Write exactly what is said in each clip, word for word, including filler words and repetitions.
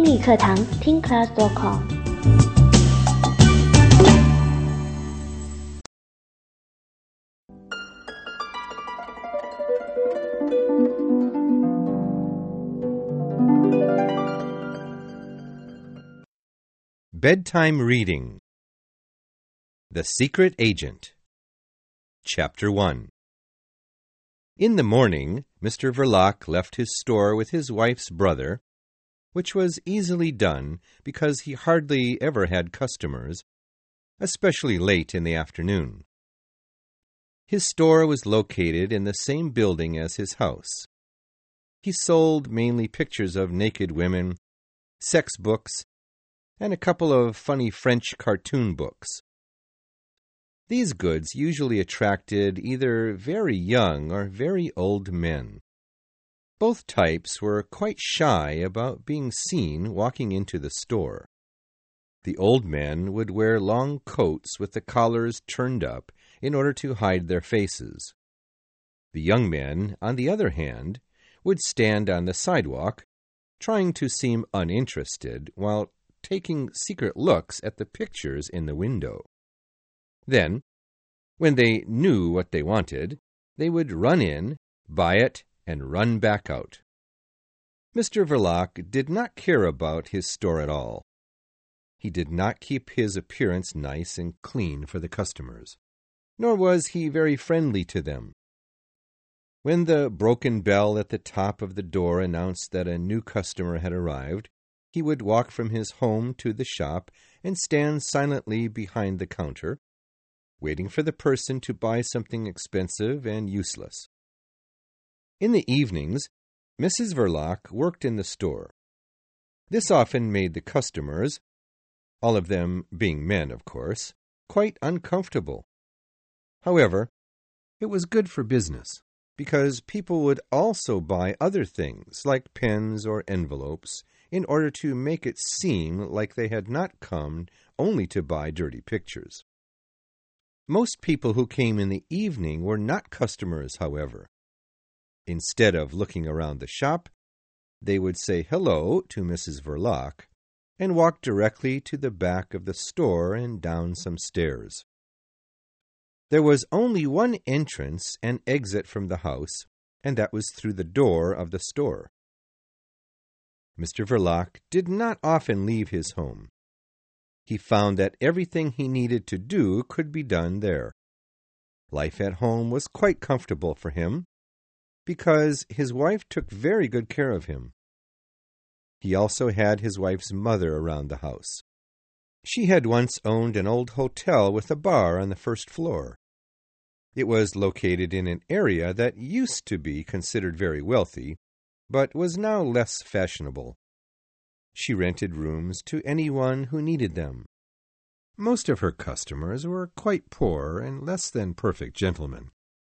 英语课堂听 class dot com。 Bedtime Reading. The Secret Agent. Chapter one. In the morning, Mister Verloc left his store with his wife's brother, which was easily done because he hardly ever had customers, especially late in the afternoon. His store was located in the same building as his house. He sold mainly pictures of naked women, sex books, and a couple of funny French cartoon books. These goods usually attracted either very young or very old men. Both types were quite shy about being seen walking into the store. The old men would wear long coats with the collars turned up in order to hide their faces. The young men, on the other hand, would stand on the sidewalk, trying to seem uninterested while taking secret looks at the pictures in the window. Then, when they knew what they wanted, they would run in, buy it, and run back out. Mister Verloc did not care about his store at all. He did not keep his appearance nice and clean for the customers, nor was he very friendly to them. When the broken bell at the top of the door announced that a new customer had arrived, he would walk from his home to the shop and stand silently behind the counter, waiting for the person to buy something expensive and useless. In the evenings, Missus Verloc worked in the store. This often made the customers, all of them being men, of course, quite uncomfortable. However, it was good for business, because people would also buy other things, like pens or envelopes, in order to make it seem like they had not come only to buy dirty pictures. Most people who came in the evening were not customers, however. Instead of looking around the shop, they would say hello to Missus Verloc and walk directly to the back of the store and down some stairs. There was only one entrance and exit from the house, and that was through the door of the store. Mister Verloc did not often leave his home. He found that everything he needed to do could be done there. Life at home was quite comfortable for him, because his wife took very good care of him. He also had his wife's mother around the house. She had once owned an old hotel with a bar on the first floor. It was located in an area that used to be considered very wealthy, but was now less fashionable. She rented rooms to anyone who needed them. Most of her customers were quite poor and less than perfect gentlemen.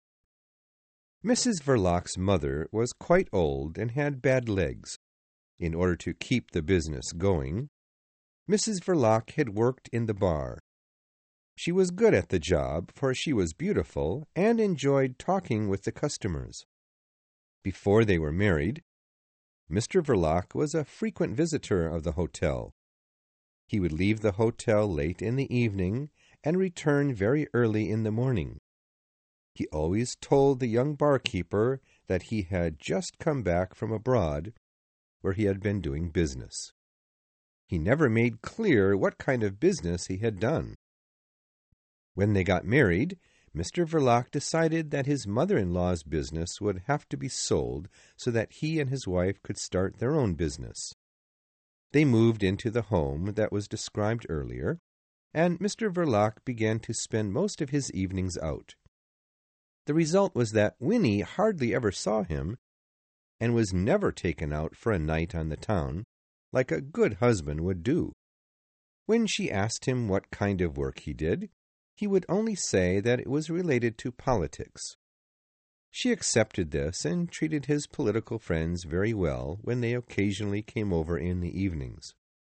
Missus Verloc's mother was quite old and had bad legs. In order to keep the business going, Missus Verloc had worked in the bar. She was good at the job, for she was beautiful and enjoyed talking with the customers. Before they were married, Mister Verloc was a frequent visitor of the hotel. He would leave the hotel late in the evening and return very early in the morning. He always told the young barkeeper that he had just come back from abroad, where he had been doing business. He never made clear what kind of business he had done. When they got married, Mister Verloc decided that his mother-in-law's business would have to be sold so that he and his wife could start their own business. They moved into the home that was described earlier, and Mister Verloc began to spend most of his evenings out. The result was that Winnie hardly ever saw him, and was never taken out for a night on the town, like a good husband would do. When she asked him what kind of work he did, he would only say that it was related to politics. She accepted this and treated his political friends very well when they occasionally came over in the evenings.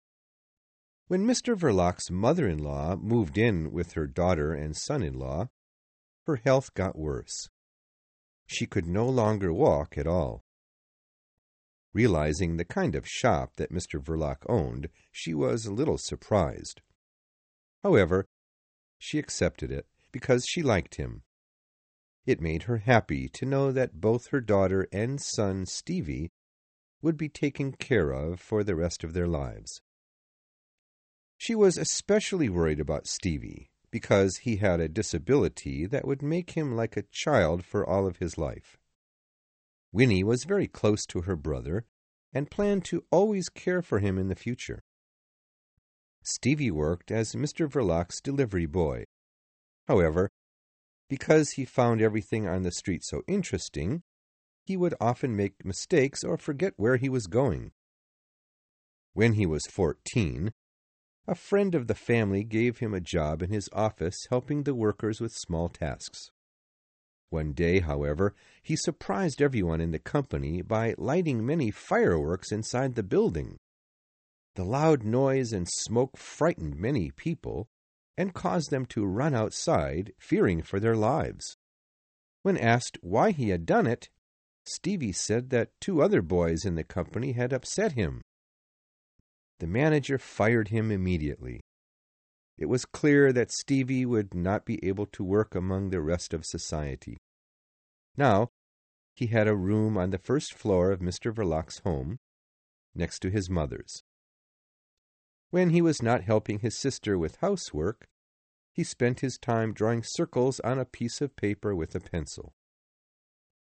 When Mister Verloc's mother-in-law moved in with her daughter and son-in-law, her health got worse. She could no longer walk at all. Realizing the kind of shop that Mister Verloc owned, she was a little surprised. However, she accepted it because she liked him. It made her happy to know that both her daughter and son, Stevie, would be taken care of for the rest of their lives. She was especially worried about Stevie because he had a disability that would make him like a child for all of his life. Winnie was very close to her brother and planned to always care for him in the future. Stevie worked as Mister Verloc's delivery boy. However, because he found everything on the street so interesting, he would often make mistakes or forget where he was going. When he was fourteen, a friend of the family gave him a job in his office helping the workers with small tasks. One day, however, he surprised everyone in the company by lighting many fireworks inside the building. The loud noise and smoke frightened many people and caused them to run outside, fearing for their lives. When asked why he had done it, Stevie said that two other boys in the company had upset him. The manager fired him immediately. It was clear that Stevie would not be able to work among the rest of society. Now, he had a room on the first floor of Mister Verloc's home, next to his mother's. When he was not helping his sister with housework, he spent his time drawing circles on a piece of paper with a pencil.